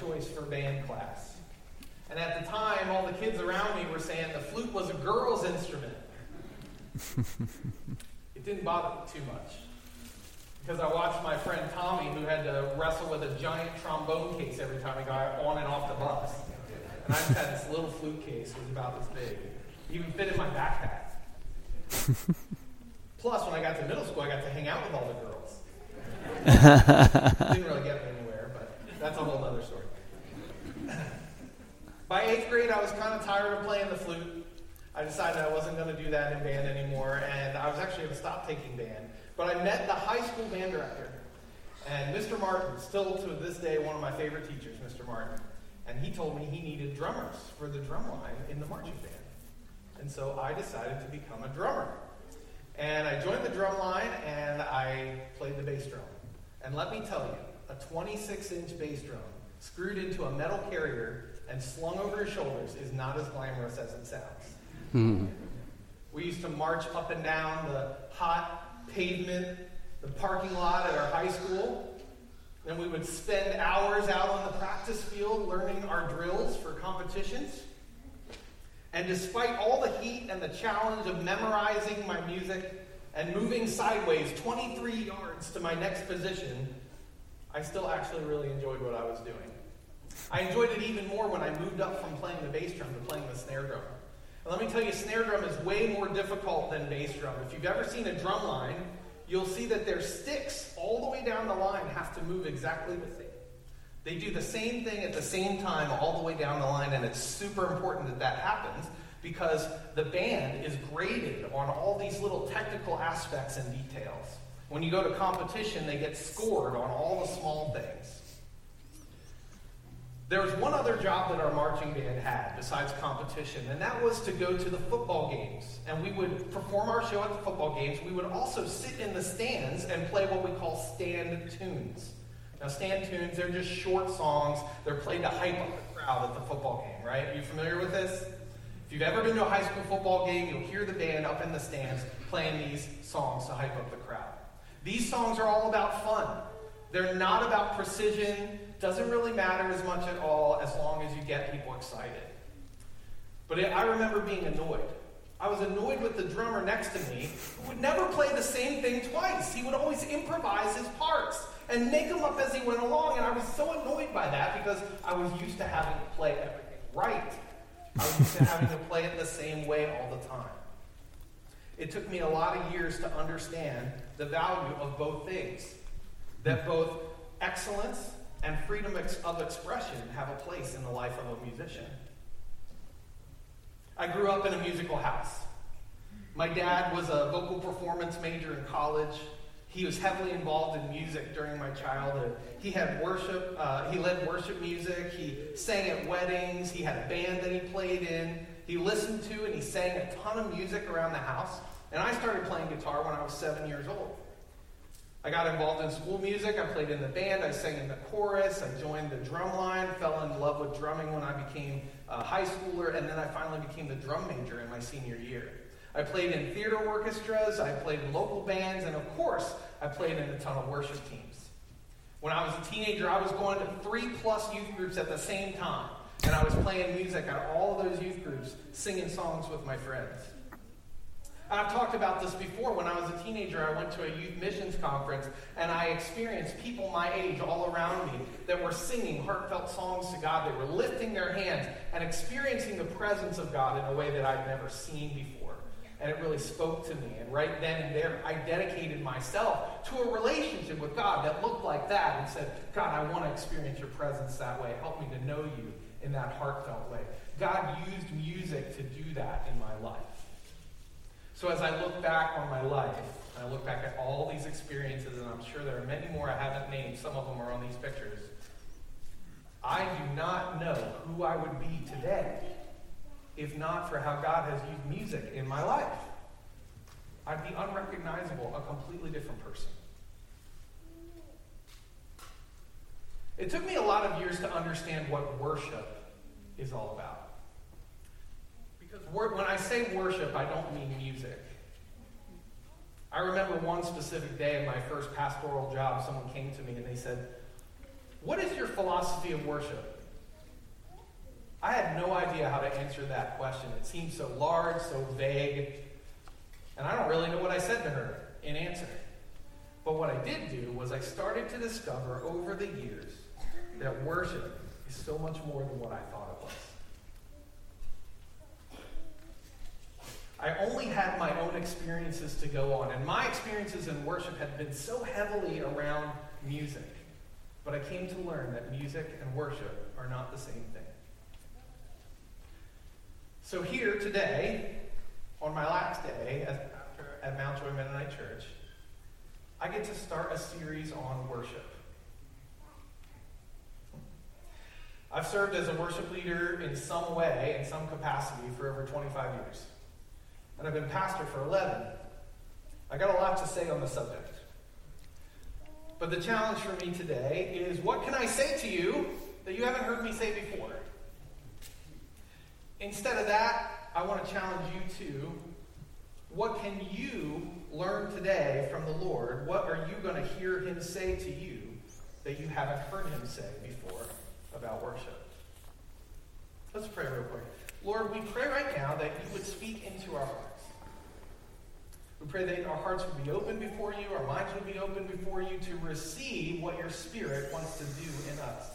choice for band class. And at the time, all the kids around me were saying the flute was a girl's instrument. It didn't bother me too much, because I watched my friend Tommy, who had to wrestle with a giant trombone case every time he got on and off the bus. And I just had this little flute case, it was about this big. It even fit in my backpack. Plus, when I got to middle school, I got to hang out with all the girls. Didn't really get me anywhere, but that's a whole other story. By 8th grade, I was kind of tired of playing the flute. I decided I wasn't going to do that in band anymore, and I was actually going to stop taking band. But I met the high school band director, and Mr. Martin, still to this day one of my favorite teachers, Mr. Martin. And he told me he needed drummers for the drum line in the marching band. And so I decided to become a drummer. And I joined the drum line, and I played the bass drum. And let me tell you, a 26-inch bass drum screwed into a metal carrier and slung over your shoulders is not as glamorous as it sounds. We used to march up and down the hot pavement, the parking lot at our high school. And we would spend hours out on the practice field learning our drills for competitions. And despite all the heat and the challenge of memorizing my music and moving sideways 23 yards to my next position, I still actually really enjoyed what I was doing. I enjoyed it even more when I moved up from playing the bass drum to playing the snare drum. And let me tell you, snare drum is way more difficult than bass drum. If you've ever seen a drum line, you'll see that their sticks all the way down the line have to move exactly the same. They do the same thing at the same time all the way down the line, and it's super important that that happens because the band is graded on all these little technical aspects and details. When you go to competition, they get scored on all the small things. There was one other job that our marching band had besides competition, and that was to go to the football games. And we would perform our show at the football games. We would also sit in the stands and play what we call stand tunes. Now, stand tunes, they're just short songs. They're played to hype up the crowd at the football game, right? Are you familiar with this? If you've ever been to a high school football game, you'll hear the band up in the stands playing these songs to hype up the crowd. These songs are all about fun. They're not about precision. Doesn't really matter as much at all as long as you get people excited. But I remember being annoyed. I was annoyed with the drummer next to me who would never play the same thing twice. He would always improvise his parts and make them up as he went along. And I was so annoyed by that because I was used to having to play everything right. I was used to having to play it the same way all the time. It took me a lot of years to understand the value of both things. That both excellence and freedom of expression have a place in the life of a musician. I grew up in a musical house. My dad was a vocal performance major in college. He was heavily involved in music during my childhood. He had worship. He led worship music. He sang at weddings. He had a band that he played in. He listened to and he sang a ton of music around the house. And I started playing guitar when I was 7 years old. I got involved in school music. I played in the band. I sang in the chorus. I joined the drum line. Fell in love with drumming when I became a high schooler. And then I finally became the drum major in my senior year. I played in theater orchestras. I played in local bands. And of course, I played in a ton of worship teams. When I was a teenager, I was going to 3+ youth groups at the same time. And I was playing music at all of those youth groups, singing songs with my friends. I've talked about this before. When I was a teenager, I went to a youth missions conference, and I experienced people my age all around me that were singing heartfelt songs to God. They were lifting their hands and experiencing the presence of God in a way that I'd never seen before. And it really spoke to me. And right then and there, I dedicated myself to a relationship with God that looked like that and said, God, I want to experience your presence that way. Help me to know you in that heartfelt way. God used music to do that in my life. So as I look back on my life, and I look back at all these experiences, and I'm sure there are many more I haven't named, some of them are on these pictures, I do not know who I would be today if not for how God has used music in my life. I'd be unrecognizable, a completely different person. It took me a lot of years to understand what worship is all about. When I say worship, I don't mean music. I remember one specific day in my first pastoral job, someone came to me and they said, What is your philosophy of worship? I had no idea how to answer that question. It seemed so large, so vague, and I don't really know what I said to her in answer. But what I did do was I started to discover over the years that worship is so much more than what I thought it was. I only had my own experiences to go on, and my experiences in worship had been so heavily around music. But I came to learn that music and worship are not the same thing. So here today, on my last day at Mount Joy Mennonite Church, I get to start a series on worship. I've served as a worship leader in some way, in some capacity, for over 25 years. And I've been pastor for 11. I got a lot to say on the subject. But the challenge for me today is, what can I say to you that you haven't heard me say before? Instead of that, I want to challenge you to, what can you learn today from the Lord? What are you going to hear him say to you that you haven't heard him say before about worship? Let's pray real quick. Lord, we pray right now that you would speak into our hearts. We pray that our hearts would be open before you, our minds would be open before you to receive what your Spirit wants to do in us.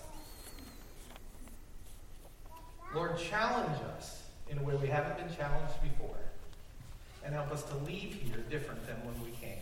Lord, challenge us in a way we haven't been challenged before, and help us to leave here different than when we came.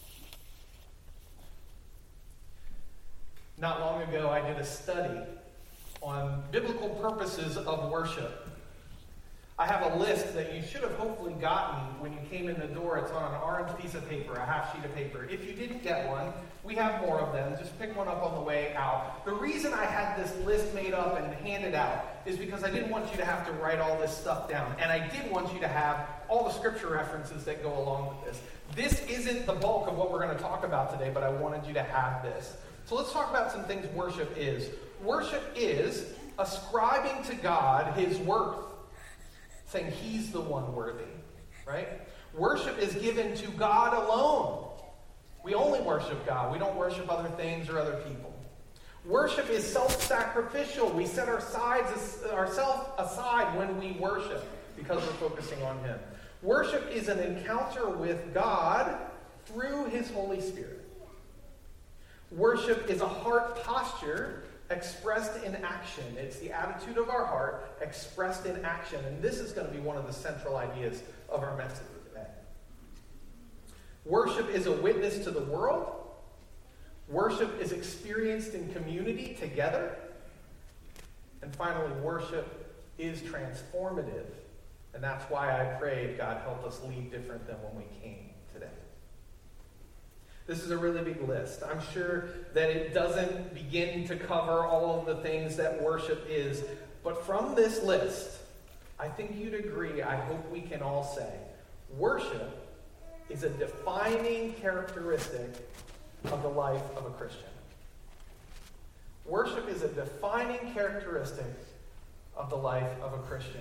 Not long ago, I did a study on biblical purposes of worship. I have a list that you should have hopefully gotten when you came in the door. It's on an orange piece of paper, a half sheet of paper. If you didn't get one, we have more of them. Just pick one up on the way out. The reason I had this list made up and handed out is because I didn't want you to have to write all this stuff down. And I did want you to have all the scripture references that go along with this. This isn't the bulk of what we're going to talk about today, but I wanted you to have this. So let's talk about some things worship is. Worship is ascribing to God his worth, saying he's the one worthy, right? Worship is given to God alone. We only worship God. We don't worship other things or other people. Worship is self-sacrificial. We set ourselves aside when we worship because we're focusing on him. Worship is an encounter with God through his Holy Spirit. Worship is a heart posture expressed in action. It's the attitude of our heart expressed in action. And this is going to be one of the central ideas of our message today. Worship is a witness to the world. Worship is experienced in community together. And finally, worship is transformative. And that's why I prayed, God, help us leave different than when we came today. This is a really big list. I'm sure that it doesn't begin to cover all of the things that worship is. But from this list, I think you'd agree, I hope we can all say, worship is a defining characteristic of the life of a Christian. Worship is a defining characteristic of the life of a Christian.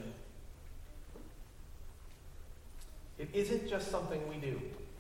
It isn't just something we do.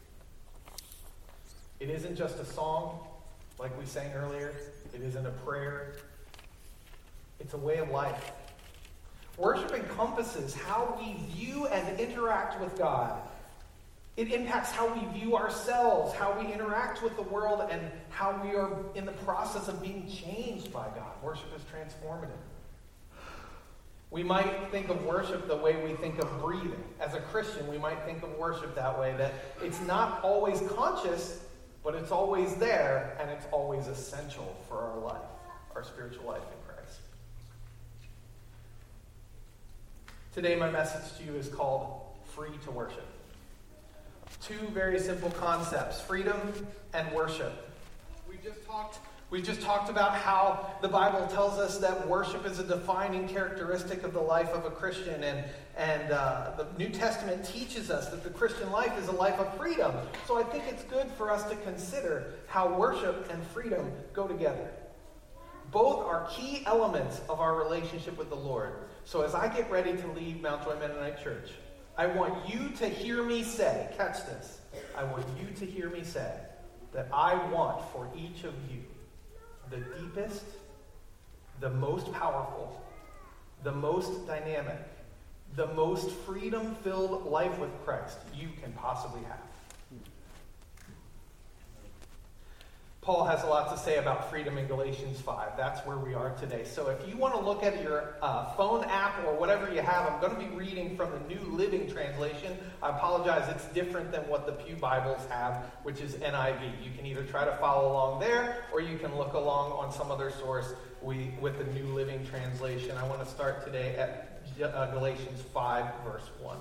It isn't just a song, like we sang earlier. It isn't a prayer. It's a way of life. Worship encompasses how we view and interact with God. It impacts how we view ourselves, how we interact with the world, and how we are in the process of being changed by God. Worship is transformative. We might think of worship the way we think of breathing. As a Christian, we might think of worship that way, that it's not always conscious, but it's always there, and it's always essential for our life, our spiritual life in Christ. Today, my message to you is called Free to Worship. Two very simple concepts, freedom and worship. We just talked about how the Bible tells us that worship is a defining characteristic of the life of a Christian, and the New Testament teaches us that the Christian life is a life of freedom. So I think it's good for us to consider how worship and freedom go together. Both are key elements of our relationship with the Lord. So as I get ready to leave Mount Joy Mennonite Church, I want you to hear me say, catch this, I want you to hear me say that I want for each of you the deepest the most powerful, the most dynamic, the most freedom-filled life with Christ you can possibly have. Paul has a lot to say about freedom in Galatians 5. That's where we are today. So if you want to look at your phone app or whatever you have, I'm going to be reading from the New Living Translation. I apologize, it's different than what the Pew Bibles have, which is NIV. You can either try to follow along there, or you can look along on some other source with the New Living Translation. I want to start today at Galatians 5, verse 1.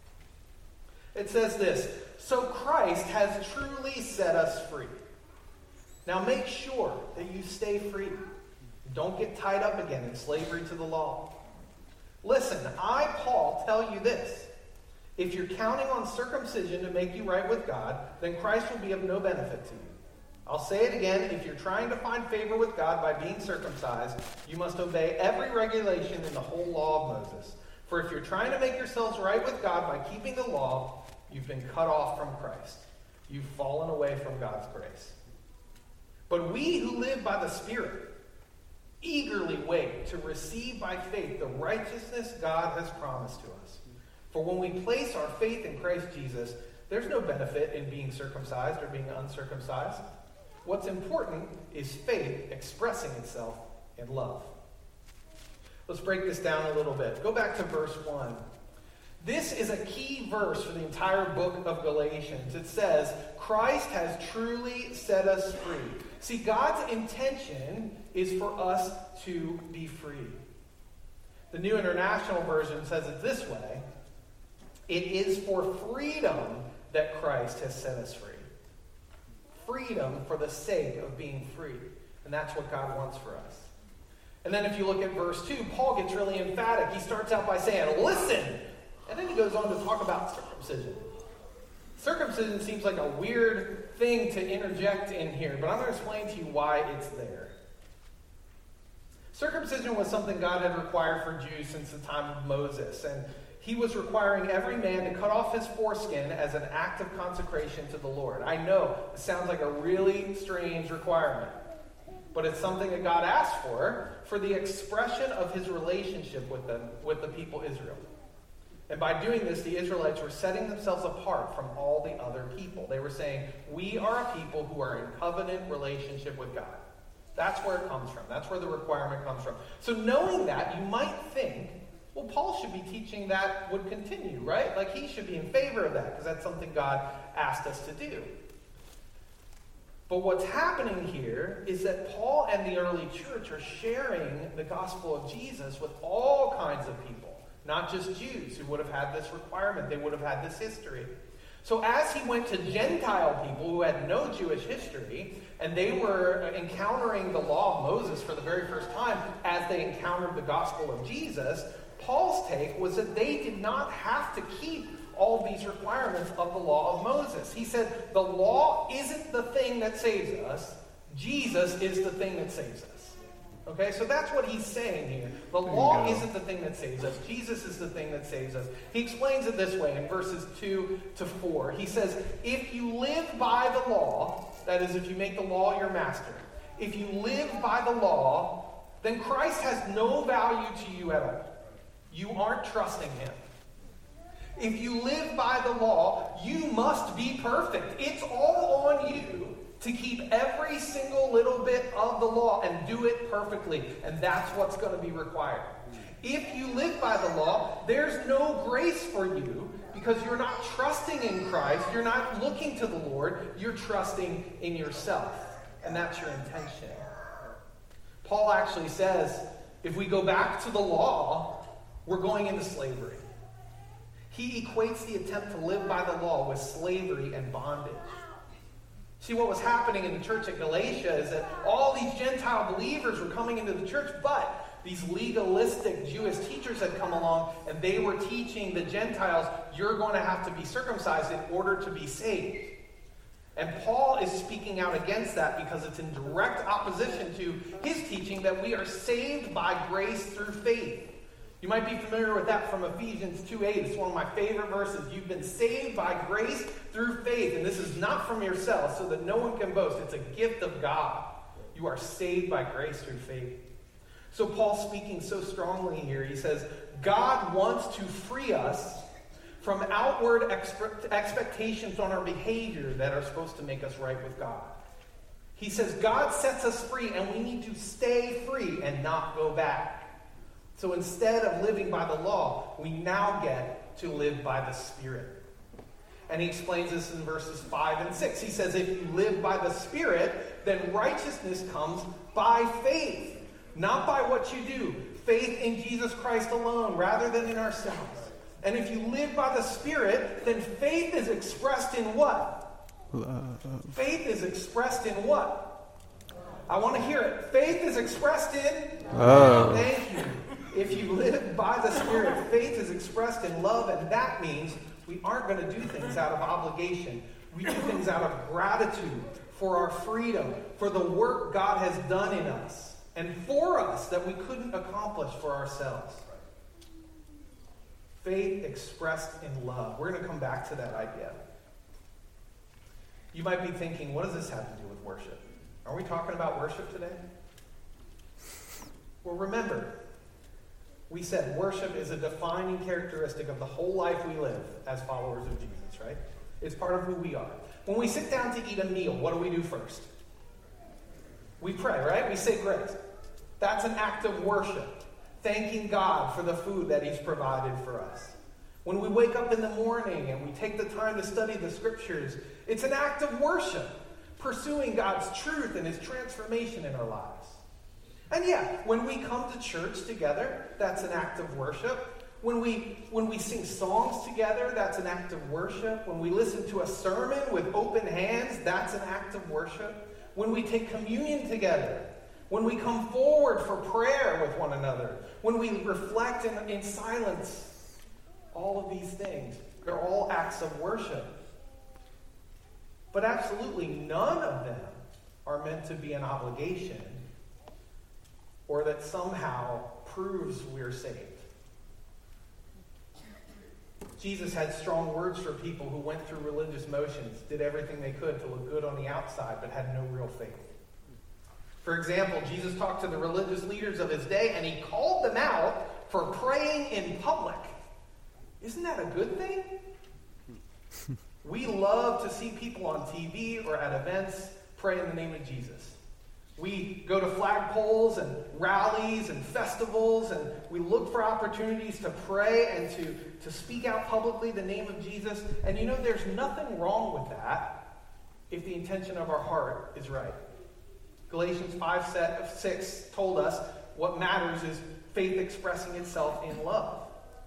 It says this, "So Christ has truly set us free. Now make sure that you stay free. Don't get tied up again in slavery to the law. Listen, I, Paul, tell you this. If you're counting on circumcision to make you right with God, then Christ will be of no benefit to you. I'll say it again, if you're trying to find favor with God by being circumcised, you must obey every regulation in the whole law of Moses. For if you're trying to make yourselves right with God by keeping the law, you've been cut off from Christ. You've fallen away from God's grace. But we who live by the Spirit eagerly wait to receive by faith the righteousness God has promised to us. For when we place our faith in Christ Jesus, there's no benefit in being circumcised or being uncircumcised. What's important is faith expressing itself in love." Let's break this down a little bit. Go back to verse 1. This is a key verse for the entire book of Galatians. It says, Christ has truly set us free. See, God's intention is for us to be free. The New International Version says it this way: it is for freedom that Christ has set us free. Freedom for the sake of being free. And that's what God wants for us. And then if you look at verse 2, Paul gets really emphatic. He starts out by saying, listen! And then he goes on to talk about circumcision. Circumcision seems like a weird thing to interject in here, but I'm going to explain to you why it's there. Circumcision was something God had required for Jews since the time of Moses, and he was requiring every man to cut off his foreskin as an act of consecration to the Lord. I know, it sounds like a really strange requirement, but it's something that God asked for the expression of his relationship with the people Israel. And by doing this, the Israelites were setting themselves apart from all the other people. They were saying, we are a people who are in covenant relationship with God. That's where it comes from. That's where the requirement comes from. So knowing that, you might think, well, Paul should be teaching that would continue, right? Like he should be in favor of that because that's something God asked us to do. But what's happening here is that Paul and the early church are sharing the gospel of Jesus with all kinds of people. Not just Jews who would have had this requirement. They would have had this history. So as he went to Gentile people who had no Jewish history, and they were encountering the law of Moses for the very first time as they encountered the gospel of Jesus, Paul's take was that they did not have to keep all these requirements of the law of Moses. He said, the law isn't the thing that saves us. Jesus is the thing that saves us. Okay, so that's what he's saying here. The law isn't the thing that saves us. Jesus is the thing that saves us. He explains it this way in verses 2 to 4. He says, if you live by the law, that is, if you make the law your master, if you live by the law, then Christ has no value to you at all. You aren't trusting him. If you live by the law, you must be perfect. It's all on you to keep every single little bit of the law and do it perfectly. And that's what's going to be required. If you live by the law, there's no grace for you because you're not trusting in Christ. You're not looking to the Lord. You're trusting in yourself. And that's your intention. Paul actually says, if we go back to the law, we're going into slavery. He equates the attempt to live by the law with slavery and bondage. See, what was happening in the church at Galatia is that all these Gentile believers were coming into the church, but these legalistic Jewish teachers had come along, and they were teaching the Gentiles, you're going to have to be circumcised in order to be saved. And Paul is speaking out against that because it's in direct opposition to his teaching that we are saved by grace through faith. You might be familiar with that from Ephesians 2:8. It's one of my favorite verses. You've been saved by grace through faith. And this is not from yourself so that no one can boast. It's a gift of God. You are saved by grace through faith. So Paul's speaking so strongly here. He says, God wants to free us from outward expectations on our behavior that are supposed to make us right with God. He says God sets us free, and we need to stay free and not go back. So instead of living by the law, we now get to live by the Spirit. And he explains this in verses 5 and 6. He says, if you live by the Spirit, then righteousness comes by faith, not by what you do. Faith in Jesus Christ alone, rather than in ourselves. And if you live by the Spirit, then faith is expressed in what? Love. Faith is expressed in what? I want to hear it. Faith is expressed in love. Thank you. If you live by the Spirit, faith is expressed in love, and that means we aren't going to do things out of obligation. We do things out of gratitude for our freedom, for the work God has done in us, and for us that we couldn't accomplish for ourselves. Faith expressed in love. We're going to come back to that idea. You might be thinking, what does this have to do with worship? Are we talking about worship today? Well, remember, we said worship is a defining characteristic of the whole life we live as followers of Jesus, right? It's part of who we are. When we sit down to eat a meal, what do we do first? We pray, right? We say grace. That's an act of worship, thanking God for the food that He's provided for us. When we wake up in the morning and we take the time to study the Scriptures, it's an act of worship, pursuing God's truth and His transformation in our lives. And yeah, when we come to church together, that's an act of worship. When we sing songs together, that's an act of worship. When we listen to a sermon with open hands, that's an act of worship. When we take communion together, when we come forward for prayer with one another, when we reflect in silence, all of these things, they're all acts of worship. But absolutely none of them are meant to be an obligation or that somehow proves we're saved. Jesus had strong words for people who went through religious motions, did everything they could to look good on the outside, but had no real faith. For example, Jesus talked to the religious leaders of his day, and he called them out for praying in public. Isn't that a good thing? We love to see people on TV or at events pray in the name of Jesus. We go to flagpoles and rallies and festivals, and we look for opportunities to pray and to speak out publicly the name of Jesus. And you know, there's nothing wrong with that if the intention of our heart is right. Galatians 5:6 told us what matters is faith expressing itself in love.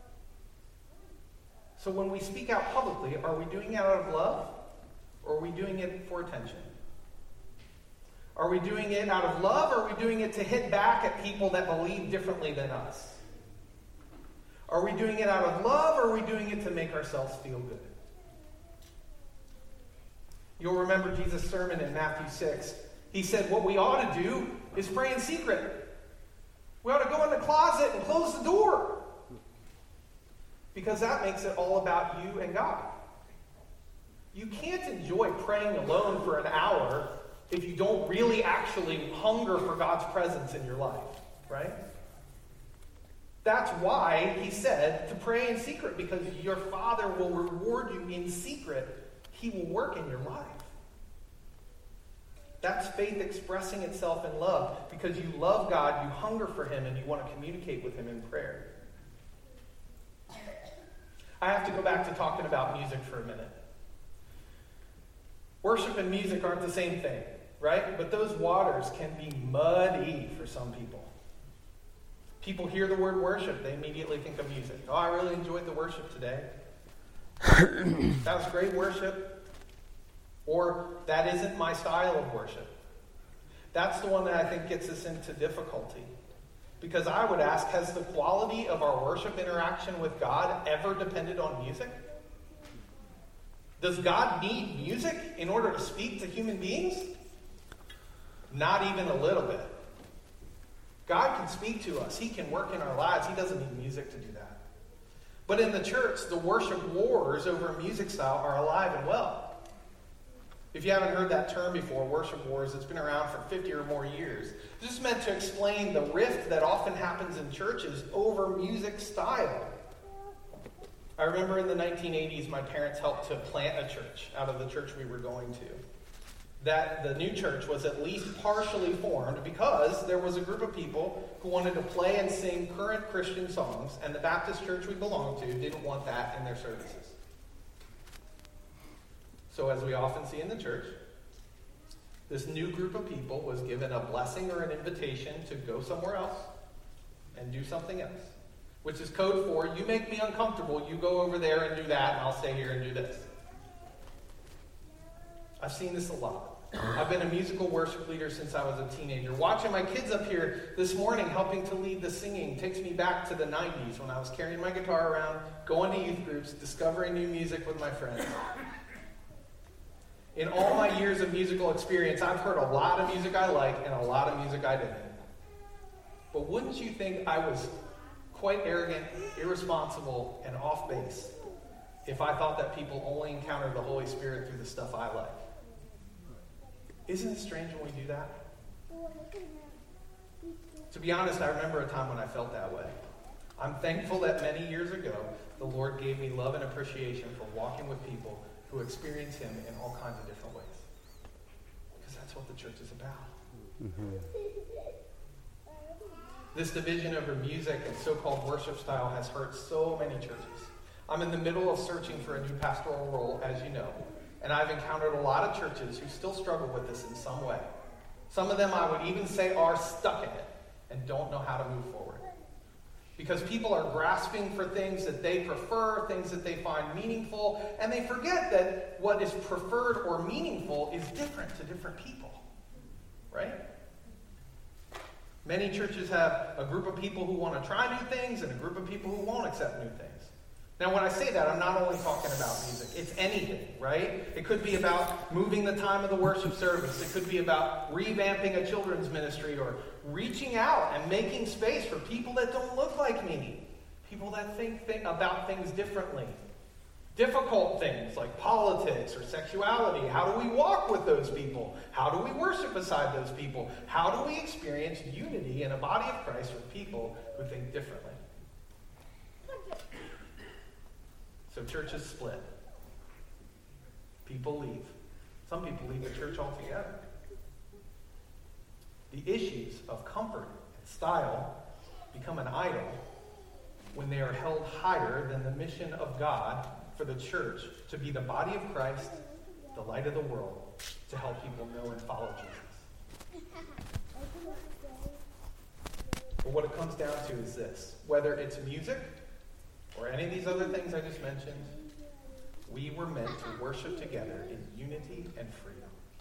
So when we speak out publicly, are we doing it out of love, or are we doing it for attention? Are we doing it out of love, or are we doing it to hit back at people that believe differently than us? Are we doing it out of love, or are we doing it to make ourselves feel good? You'll remember Jesus' sermon in Matthew 6. He said what we ought to do is pray in secret. We ought to go in the closet and close the door. Because that makes it all about you and God. You can't enjoy praying alone for an hour if you don't really actually hunger for God's presence in your life, right? That's why he said to pray in secret, because your Father will reward you in secret. He will work in your life. That's faith expressing itself in love. Because you love God, you hunger for Him, and you want to communicate with Him in prayer. I have to go back to talking about music for a minute. Worship and music aren't the same thing, right? But those waters can be muddy for some people. People hear the word worship, they immediately think of music. Oh, I really enjoyed the worship today. That was great worship. Or, that isn't my style of worship. That's the one that I think gets us into difficulty. Because I would ask, has the quality of our worship interaction with God ever depended on music? Does God need music in order to speak to human beings? Not even a little bit. God can speak to us. He can work in our lives. He doesn't need music to do that. But in the church, the worship wars over music style are alive and well. If you haven't heard that term before, worship wars, it's been around for 50 or more years. This is meant to explain the rift that often happens in churches over music style. I remember in the 1980s, my parents helped to plant a church out of the church we were going to. That the new church was at least partially formed because there was a group of people who wanted to play and sing current Christian songs, and the Baptist church we belonged to didn't want that in their services. So as we often see in the church, this new group of people was given a blessing or an invitation to go somewhere else and do something else, which is code for, you make me uncomfortable, you go over there and do that, and I'll stay here and do this. I've seen this a lot. I've been a musical worship leader since I was a teenager. Watching my kids up here this morning helping to lead the singing takes me back to the 90s when I was carrying my guitar around, going to youth groups, discovering new music with my friends. In all my years of musical experience, I've heard a lot of music I like and a lot of music I didn't. But wouldn't you think I was quite arrogant, irresponsible, and off base if I thought that people only encountered the Holy Spirit through the stuff I like? Isn't it strange when we do that? To be honest, I remember a time when I felt that way. I'm thankful that many years ago, the Lord gave me love and appreciation for walking with people who experience Him in all kinds of different ways. Because that's what the church is about. Mm-hmm. This division over music and so-called worship style has hurt so many churches. I'm in the middle of searching for a new pastoral role, as you know, and I've encountered a lot of churches who still struggle with this in some way. Some of them, I would even say, are stuck in it and don't know how to move forward. Because people are grasping for things that they prefer, things that they find meaningful, and they forget that what is preferred or meaningful is different to different people. Right? Many churches have a group of people who want to try new things and a group of people who won't accept new things. Now, when I say that, I'm not only talking about music. It's anything, right? It could be about moving the time of the worship service. It could be about revamping a children's ministry or reaching out and making space for people that don't look like me, people that think about things differently. Difficult things like politics or sexuality. How do we walk with those people? How do we worship beside those people? How do we experience unity in a body of Christ with people who think differently? So churches split. People leave. Some people leave the church altogether. The issues of comfort and style become an idol when they are held higher than the mission of God for the church to be the body of Christ, the light of the world, to help people know and follow Jesus. But what it comes down to is this. Whether it's music or any of these other things I just mentioned, we were meant to worship together in unity and freedom.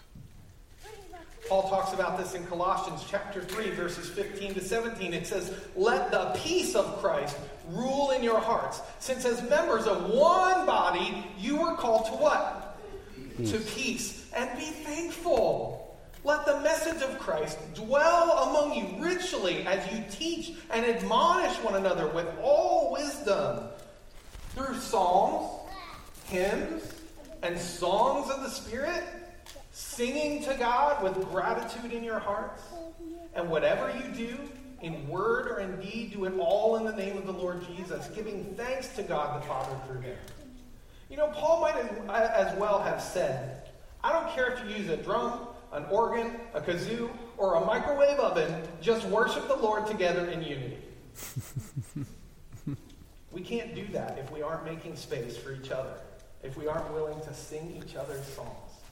Paul talks about this in Colossians chapter 3, verses 15 to 17. It says, "Let the peace of Christ rule in your hearts, since as members of one body, you were called to what? Peace. To peace. And be thankful. Let the message of Christ dwell among you richly as you teach and admonish one another with all wisdom, through psalms, hymns, and songs of the Spirit, singing to God with gratitude in your hearts. And whatever you do, in word or in deed, do it all in the name of the Lord Jesus, giving thanks to God the Father through Him." You know, Paul might as well have said, I don't care if you use a drum, an organ, a kazoo, or a microwave oven, just worship the Lord together in unity. We can't do that if we aren't making space for each other, if we aren't willing to sing each other's songs.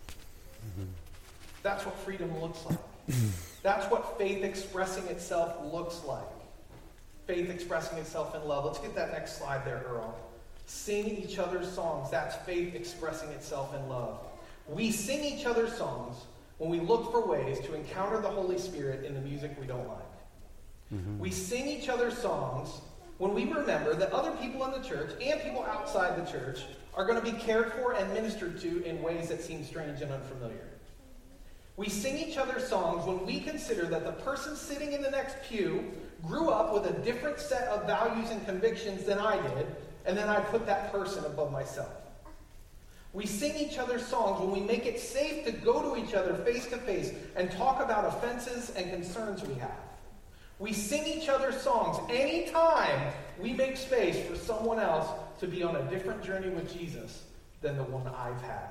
That's what freedom looks like. That's what faith expressing itself looks like. Faith expressing itself in love. Let's get that next slide there, Earl. Sing each other's songs. That's faith expressing itself in love. We sing each other's songs when we look for ways to encounter the Holy Spirit in the music we don't like. We sing each other's songs when we remember that other people in the church and people outside the church are going to be cared for and ministered to in ways that seem strange and unfamiliar. We sing each other's songs when we consider that the person sitting in the next pew grew up with a different set of values and convictions than I did, and then I put that person above myself. We sing each other's songs when we make it safe to go to each other face to face and talk about offenses and concerns we have. We sing each other's songs anytime we make space for someone else to be on a different journey with Jesus than the one I've had.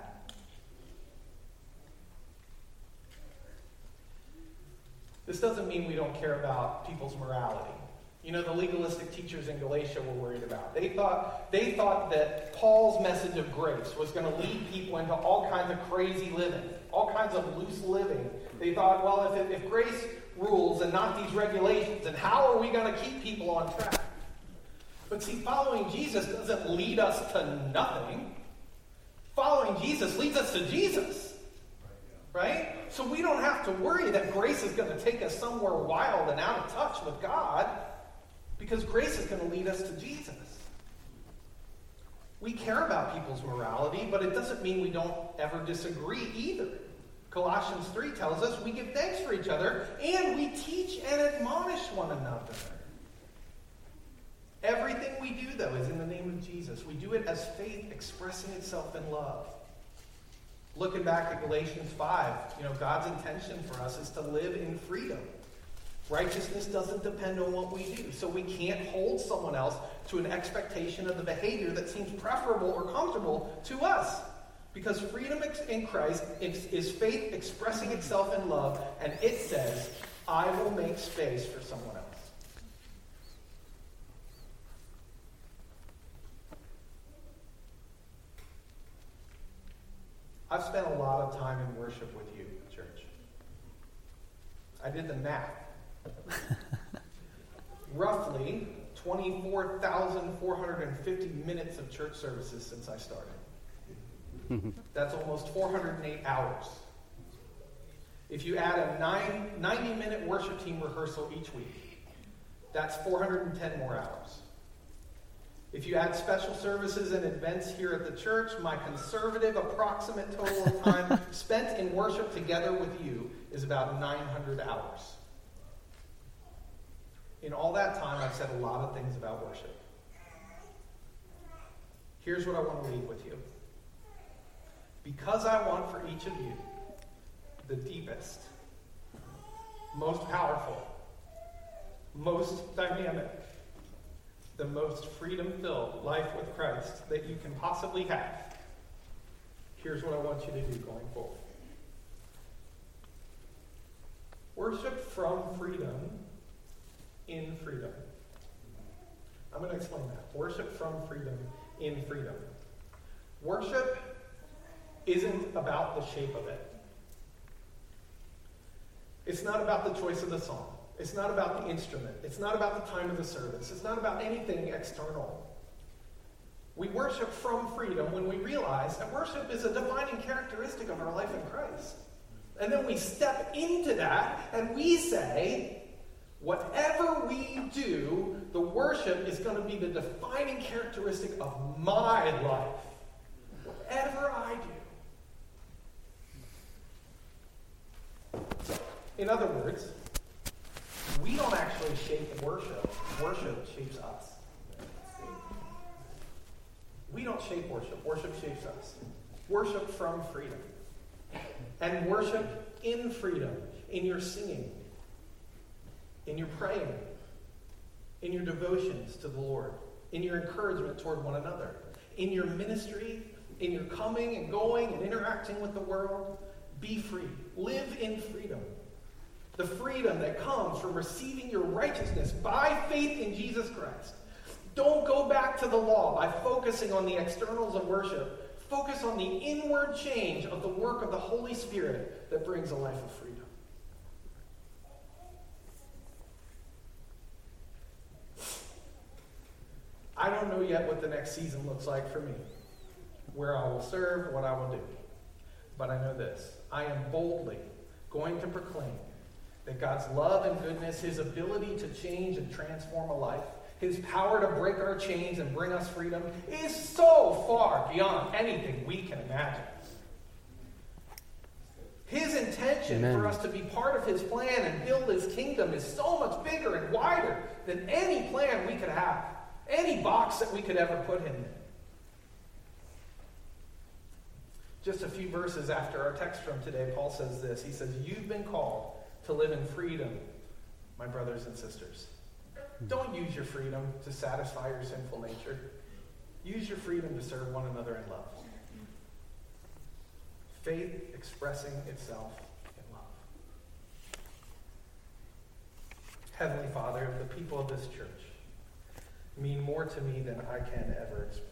This doesn't mean we don't care about people's morality. You know, the legalistic teachers in Galatia were worried about. They thought that Paul's message of grace was going to lead people into all kinds of crazy living, all kinds of loose living. They thought, well, if grace rules and not these regulations, then how are we going to keep people on track? But see, following Jesus doesn't lead us to nothing. Following Jesus leads us to Jesus. Right? So we don't have to worry that grace is going to take us somewhere wild and out of touch with God, because grace is going to lead us to Jesus. We care about people's morality, but it doesn't mean we don't ever disagree either. Colossians 3 tells us we give thanks for each other, and we teach and admonish one another. Everything we do, though, is in the name of Jesus. We do it as faith expressing itself in love. Looking back at Galatians 5, God's intention for us is to live in freedom. Righteousness doesn't depend on what we do, so we can't hold someone else to an expectation of the behavior that seems preferable or comfortable to us. Because freedom in Christ is faith expressing itself in love, and it says, I will make space for someone else. I've spent a lot of time in worship with you, church. I did the math. Roughly 24,450 minutes of church services since I started. That's almost 408 hours. If you add a 90-minute worship team rehearsal each week, that's 410 more hours. If you add special services and events here at the church, my conservative approximate total of time spent in worship together with you is about 900 hours. In all that time, I've said a lot of things about worship. Here's what I want to leave with you. Because I want for each of you the deepest, most powerful, most dynamic, the most freedom-filled life with Christ that you can possibly have, here's what I want you to do going forward. Worship from freedom in freedom. I'm going to explain that. Worship from freedom in freedom. Worship isn't about the shape of it. It's not about the choice of the song. It's not about the instrument. It's not about the time of the service. It's not about anything external. We worship from freedom when we realize that worship is a defining characteristic of our life in Christ. And then we step into that and we say, whatever we do, the worship is going to be the defining characteristic of my life. Whatever I do. In other words, we don't actually shape worship. Worship shapes us. We don't shape worship. Worship shapes us. Worship from freedom. And worship in freedom. In your singing. In your praying. In your devotions to the Lord. In your encouragement toward one another. In your ministry. In your coming and going and interacting with the world. Be free. Live in freedom. The freedom that comes from receiving your righteousness by faith in Jesus Christ. Don't go back to the law by focusing on the externals of worship. Focus on the inward change of the work of the Holy Spirit that brings a life of freedom. I don't know yet what the next season looks like for me, where I will serve, what I will do. But I know this. I am boldly going to proclaim that God's love and goodness, His ability to change and transform a life, His power to break our chains and bring us freedom is so far beyond anything we can imagine. His intention for us to be part of His plan and build His kingdom is so much bigger and wider than any plan we could have, any box that we could ever put Him in. Just a few verses after our text from today, Paul says this. He says, you've been called to live in freedom, my brothers and sisters. Don't use your freedom to satisfy your sinful nature. Use your freedom to serve one another in love. Faith expressing itself in love. Heavenly Father, the people of this church mean more to me than I can ever express.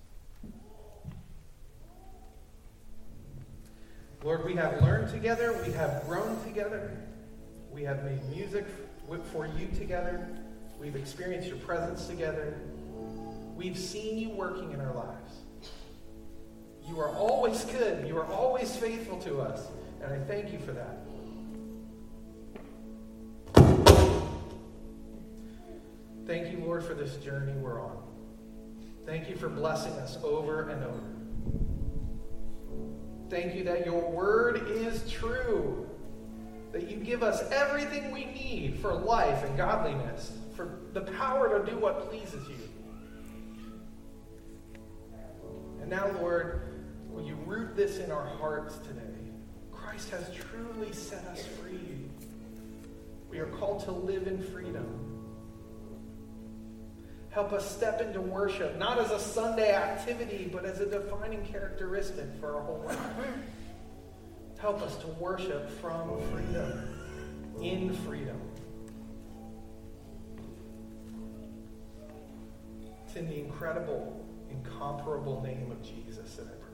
Lord, we have learned together, we have grown together, we have made music for you together, we've experienced your presence together, we've seen you working in our lives. You are always good, you are always faithful to us, and I thank you for that. Thank you, Lord, for this journey we're on. Thank you for blessing us over and over. Thank you that your word is true, that you give us everything we need for life and godliness, for the power to do what pleases you. And now, Lord, will you root this in our hearts today? Christ has truly set us free. We are called to live in freedom. Help us step into worship, not as a Sunday activity, but as a defining characteristic for our whole life. Help us to worship from freedom, in freedom. It's in the incredible, incomparable name of Jesus that I pray.